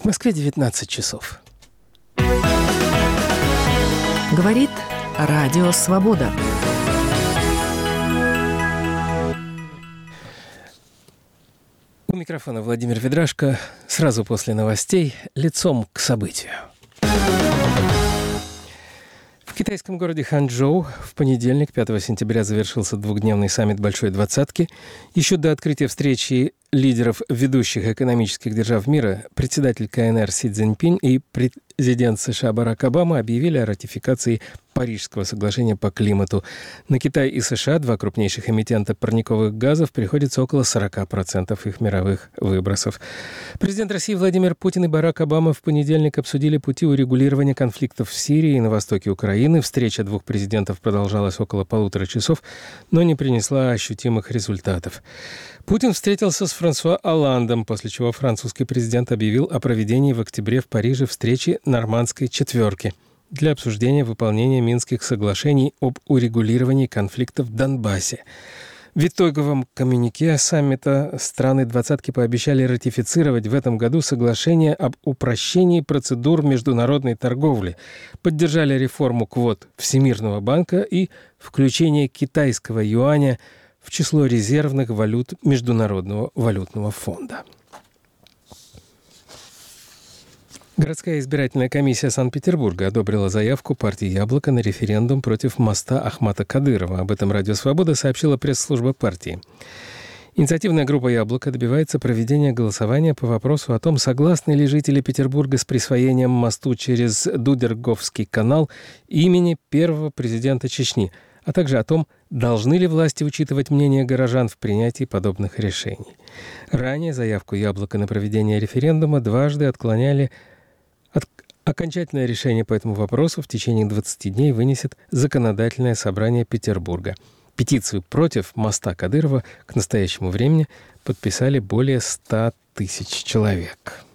В Москве 19 часов. Говорит Радио Свобода. У микрофона Владимир Ведрашко. Сразу после новостей лицом к событию. В китайском городе Ханчжоу в понедельник, 5 сентября, завершился двухдневный саммит Большой Двадцатки. Еще до открытия встречи лидеров ведущих экономических держав мира председатель КНР Си Цзиньпинь и президент США Барак Обама объявили о ратификации Парижского соглашения по климату. На Китай и США, два крупнейших эмитента парниковых газов, приходится около 40% их мировых выбросов. Президент России Владимир Путин и Барак Обама в понедельник обсудили пути урегулирования конфликтов в Сирии и на востоке Украины. Встреча двух президентов продолжалась около 1,5 часа, но не принесла ощутимых результатов. Путин встретился с Франсуа Олландом, после чего французский президент объявил о проведении в октябре в Париже встречи «Нормандской четверки» для обсуждения выполнения Минских соглашений об урегулировании конфликтов в Донбассе. В итоговом коммюнике саммита страны «двадцатки» пообещали ратифицировать в этом году соглашение об упрощении процедур международной торговли, поддержали реформу квот Всемирного банка и включение китайского юаня в число резервных валют Международного валютного фонда. Городская избирательная комиссия Санкт-Петербурга одобрила заявку партии «Яблоко» на референдум против моста Ахмата Кадырова. Об этом Радио Свобода сообщила пресс-служба партии. Инициативная группа «Яблоко» добивается проведения голосования по вопросу о том, согласны ли жители Петербурга с присвоением мосту через Дудерговский канал имени первого президента Чечни, а также о том, должны ли власти учитывать мнение горожан в принятии подобных решений. Ранее заявку «Яблоко» на проведение референдума дважды отклоняли. Окончательное решение по этому вопросу в течение 20 дней вынесет Законодательное собрание Петербурга. Петицию против моста Кадырова к настоящему времени подписали более 100 тысяч человек.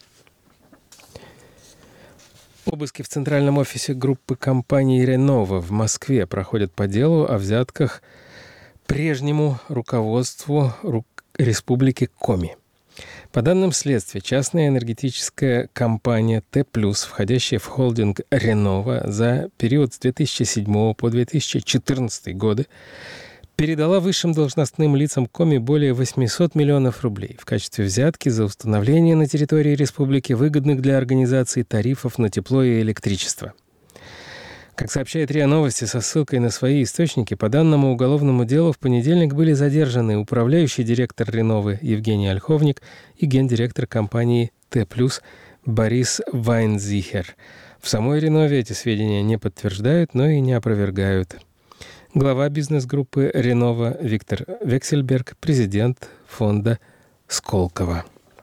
Обыски в центральном офисе группы компании «Ренова» в Москве проходят по делу о взятках прежнему руководству Республики Коми. По данным следствия, частная энергетическая компания «Т+», входящая в холдинг «Ренова», за период с 2007 по 2014 годы передала высшим должностным лицам Коми более 800 миллионов рублей в качестве взятки за установление на территории республики выгодных для организации тарифов на тепло и электричество. Как сообщает РИА Новости со ссылкой на свои источники, по данному уголовному делу в понедельник были задержаны управляющий директор Реновы Евгений Ольховник и гендиректор компании Т+, Борис Вайнзихер. В самой Ренове эти сведения не подтверждают, но и не опровергают. Глава бизнес-группы «Ренова» Виктор Вексельберг, президент фонда Сколково.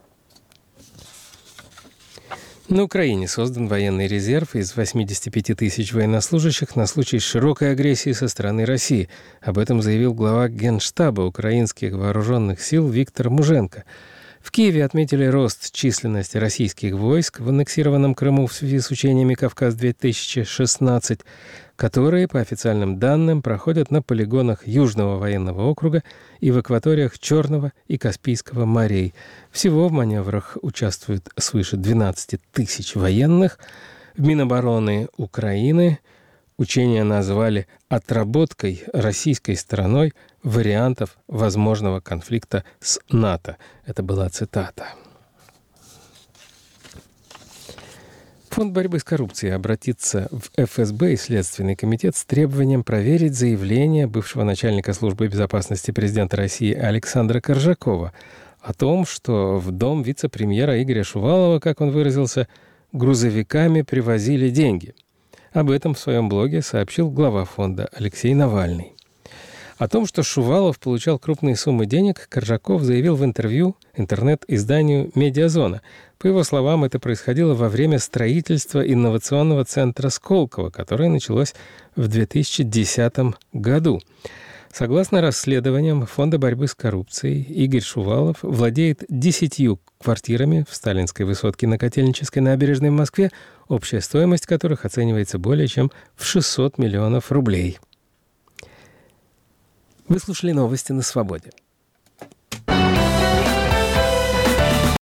На Украине создан военный резерв из 85 тысяч военнослужащих на случай широкой агрессии со стороны России. Об этом заявил глава Генштаба украинских вооруженных сил Виктор Муженко. В Киеве отметили рост численности российских войск в аннексированном Крыму в связи с учениями «Кавказ-2016», которые, по официальным данным, проходят на полигонах Южного военного округа и в акваториях Черного и Каспийского морей. Всего в маневрах участвуют свыше 12 тысяч военных. В Минобороны Украины учения назвали отработкой российской стороной вариантов возможного конфликта с НАТО. Это была цитата. Фонд борьбы с коррупцией обратится в ФСБ и Следственный комитет с требованием проверить заявление бывшего начальника службы безопасности президента России Александра Коржакова о том, что в дом вице-премьера Игоря Шувалова, как он выразился, грузовиками привозили деньги. Об этом в своем блоге сообщил глава фонда Алексей Навальный. О том, что Шувалов получал крупные суммы денег, Коржаков заявил в интервью интернет-изданию «Медиазона». По его словам, это происходило во время строительства инновационного центра Сколково, которое началось в 2010 году. Согласно расследованиям Фонда борьбы с коррупцией, Игорь Шувалов владеет 10 квартирами в Сталинской высотке на Котельнической набережной в Москве, общая стоимость которых оценивается более чем в 600 миллионов рублей. Вы слушали новости на Свободе.